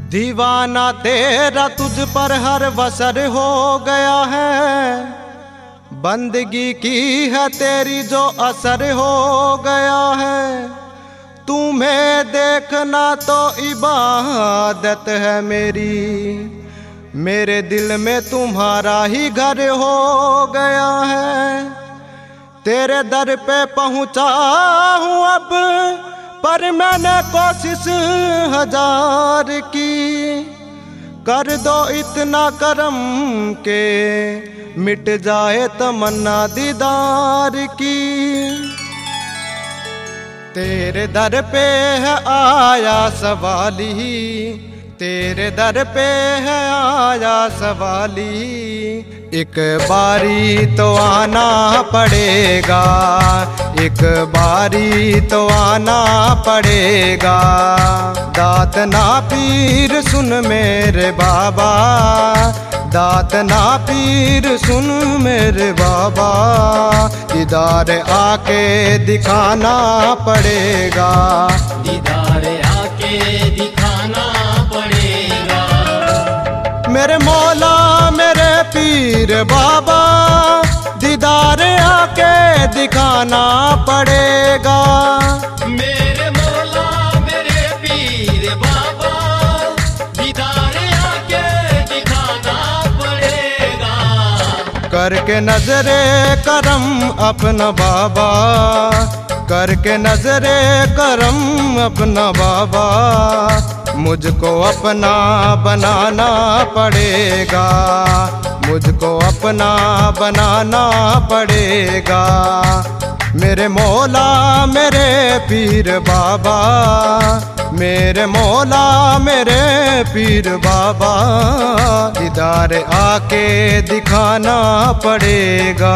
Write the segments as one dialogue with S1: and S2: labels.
S1: दीवाना तेरा तुझ पर हर वसर हो गया है, बंदगी की है तेरी जो असर हो गया है। तुम्हें देखना तो इबादत है मेरी, मेरे दिल में तुम्हारा ही घर हो गया है। तेरे दर पे पहुँचा हूँ अब, पर मैंने कोशिश हजार की। कर दो इतना करम के मिट जाए तमन्ना दीदार की। तेरे दर पे है आया सवाली, तेरे दर पे है आया सवाली। एक बारी तो आना पड़ेगा, एक बारी तो आना पड़ेगा। दात ना पीर सुन मेरे बाबा, दात ना पीर सुन मेरे बाबा। दीदार आके दिखाना पड़ेगा,
S2: दीदार आके दिखाना पड़ेगा।
S1: मेरे मौला मेरे पीर बाबा, दीदार आके दिखाना पड़ेगा।
S2: मेरे मौला मेरे पीर बाबा, दीदार आके दिखाना पड़ेगा।
S1: करके नजरे करम अपना बाबा, करके नजरे करम अपना बाबा। मुझको अपना बनाना पड़ेगा, मुझको अपना बनाना पड़ेगा। मेरे मौला मेरे पीर बाबा, मेरे मौला मेरे पीर बाबा। दीदार आके दिखाना पड़ेगा।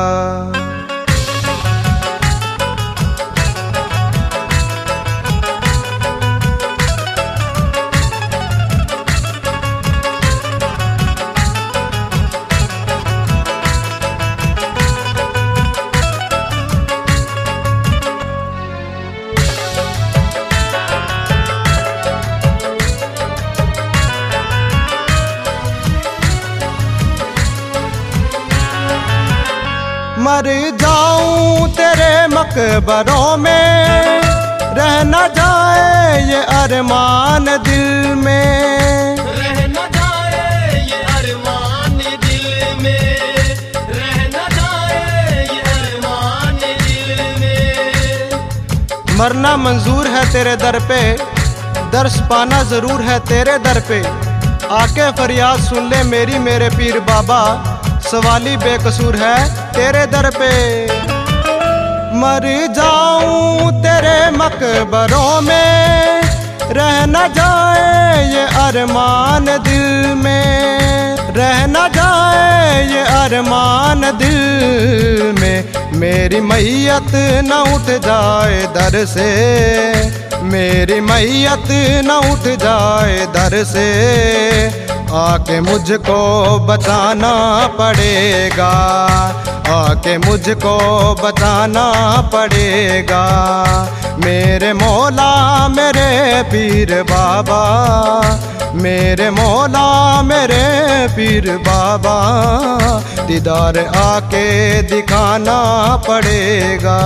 S1: मर जाऊं तेरे मकबरों में, रह न जाए ये अरमान दिल में।
S2: रह न जाए ये अरमान दिल में, रह न जाए ये अरमान दिल में।
S1: मरना मंजूर है तेरे दर पे, दर्श पाना जरूर है तेरे दर पे। आके फरियाद सुन ले मेरी मेरे पीर बाबा, सवाली बेकसूर है तेरे दर पे। मर जाऊं तेरे मकबरों में, रह न जाए ये अरमान दिल में। रह न जाए ये अरमान दिल में। मेरी मैयत न उठ जाए दर से, मेरी मैयत न उठ जाए दर से। आके मुझको बचाना पड़ेगा, आके मुझको बचाना पड़ेगा। मेरे मौला मेरे पीर बाबा, मेरे मौला मेरे पीर बाबा। दीदार आके दिखाना पड़ेगा।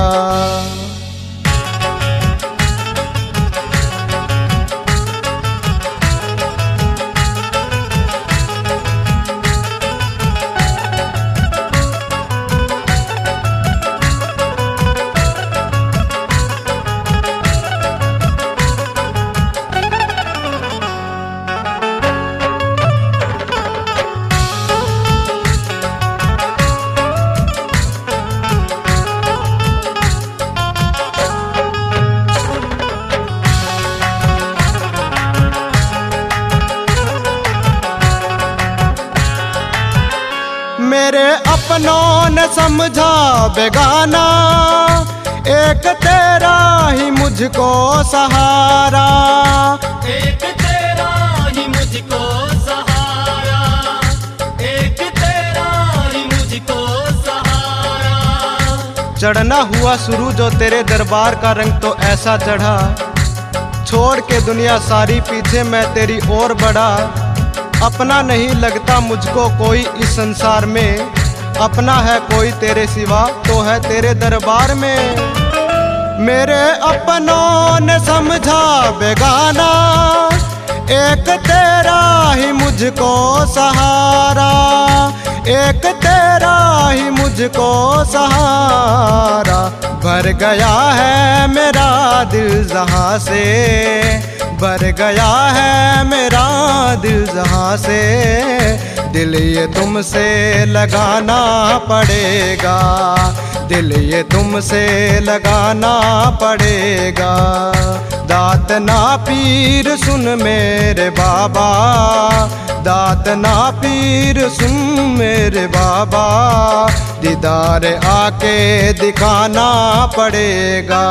S1: मेरे अपनों ने समझा बेगाना, एक तेरा ही मुझको सहारा।
S2: एक तेरा ही मुझको सहारा, एक तेरा ही मुझको सहारा।
S1: चढ़ना हुआ शुरू जो तेरे दरबार का रंग तो ऐसा चढ़ा, छोड़ के दुनिया सारी पीछे मैं तेरी ओर बढ़ा। अपना नहीं लगता मुझको कोई इस संसार में, अपना है कोई तेरे सिवा तो है तेरे दरबार में। मेरे अपनों ने समझा बेगाना, एक तेरा ही मुझको सहारा, एक तेरा ही मुझको सहारा। भर गया है मेरा दिल जहां से, भर गया है मेरा दिल जहां से। दिल ये तुमसे लगाना पड़ेगा, दिल ये तुमसे लगाना पड़ेगा। दात ना पीर सुन मेरे बाबा, दात ना पीर सुन मेरे बाबा। दीदार आके दिखाना पड़ेगा।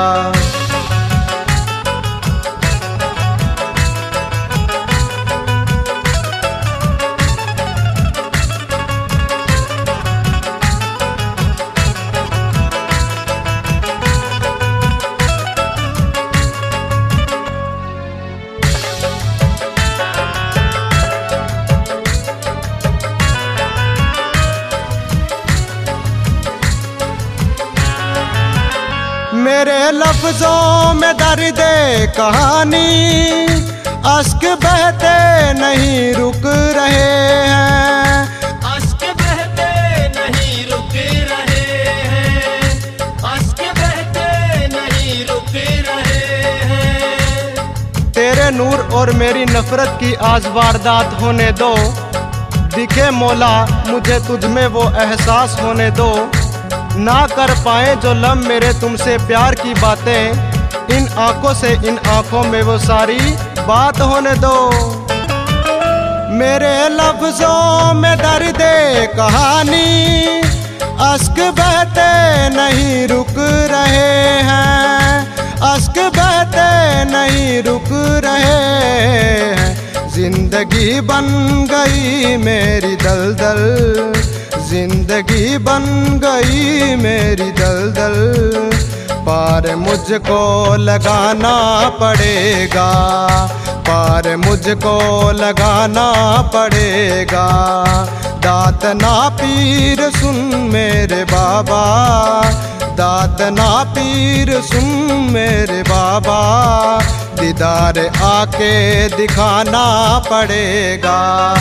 S1: मेरे लफ्जों में दर्द कहानी, अश्क बहते नहीं रुक रहे हैं,
S2: अश्क बहते नहीं रुक रहे हैं, अश्क बहते नहीं रुक रहे हैं।
S1: तेरे नूर और मेरी नफरत की आज वारदात होने दो। दिखे मौला मुझे तुझ में वो एहसास होने दो। ना कर पाए जो लब मेरे तुमसे प्यार की बातें, इन आंखों से इन आंखों में वो सारी बात होने दो। मेरे लफ्जों में दर्द कहानी, अश्क बहते नहीं रुक रहे हैं, अश्क बहते नहीं रुक रहे हैं। जिंदगी बन गई मेरी दलदल, जिंदगी बन गई मेरी दलदल। पार मुझको लगाना पड़ेगा, पार मुझको लगाना पड़ेगा। दात ना पीर सुन मेरे बाबा, दात ना पीर सुन मेरे बाबा। दीदार आके दिखाना पड़ेगा।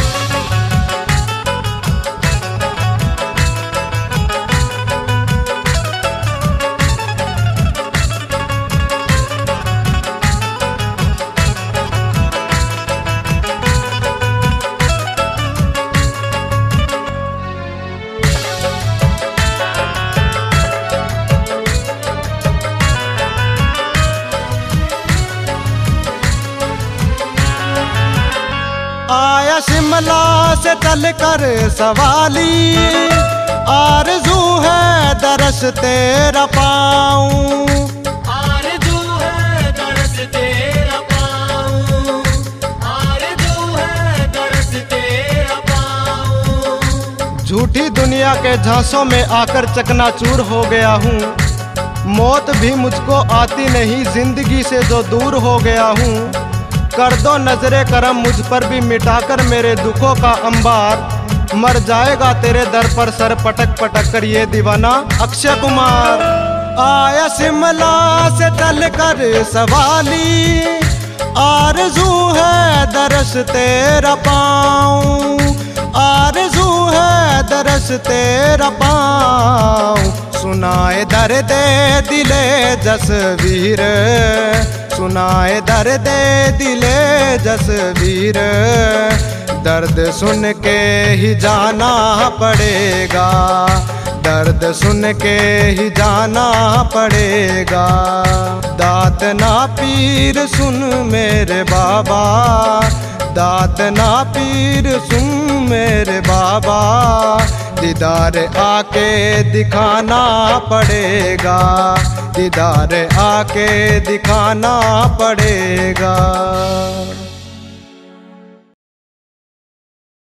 S1: आया शिमला से चल कर सवाली, आरज़ू है दरस तेरा पाऊं,
S2: आरज़ू है दरस तेरा पाऊं, आरज़ू है दरस तेरा पाऊं।
S1: झूठी दुनिया के झांसों में आकर चकनाचूर हो गया हूँ। मौत भी मुझको आती नहीं, जिंदगी से जो दूर हो गया हूँ। कर दो नजरे करम मुझ पर भी, मिटाकर मेरे दुखों का अंबार। मर जाएगा तेरे दर पर सर पटक पटक कर ये दीवाना अक्षय कुमार। आया शिमला से चल कर सवाली, आरज़ू है दरस तेरा पाऊं, आरज़ू है दरस तेरा पाऊं। सुनाए दर्द दिले जसवीर, सुनाए दर्द दिले जसवीर। दर्द सुन के ही जाना पड़ेगा, दर्द सुन के ही जाना पड़ेगा। दात ना पीर सुन मेरे बाबा, दात ना पीर सुन मेरे बाबा। दीदार आके दिखाना पड़ेगा, दीदार आके दिखाना पड़ेगा।